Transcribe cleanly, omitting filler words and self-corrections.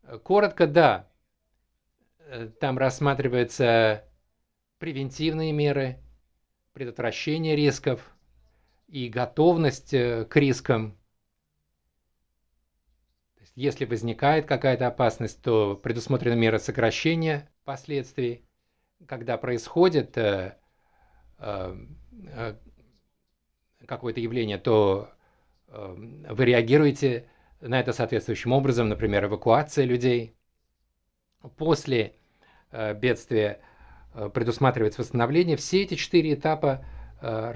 Коротко, да. Там рассматриваются превентивные меры, предотвращение рисков и готовность к рискам. То есть, если возникает какая-то опасность, то предусмотрены меры сокращения последствий. Когда происходит какое-то явление, то вы реагируете на это соответствующим образом, например, эвакуация людей. После бедствия предусматривается восстановление. Все эти 4 этапа